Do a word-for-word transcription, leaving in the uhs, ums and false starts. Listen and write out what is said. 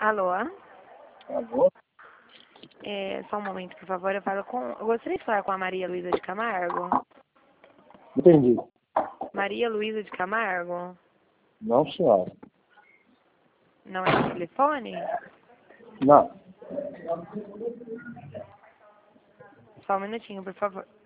Alô? Alô? É, só um momento, por favor. Eu falo com. Eu gostaria de falar com a Maria Luísa de Camargo. Entendi. Maria Luísa de Camargo? Não, senhora. Não é o telefone? Não. Só um minutinho, por favor.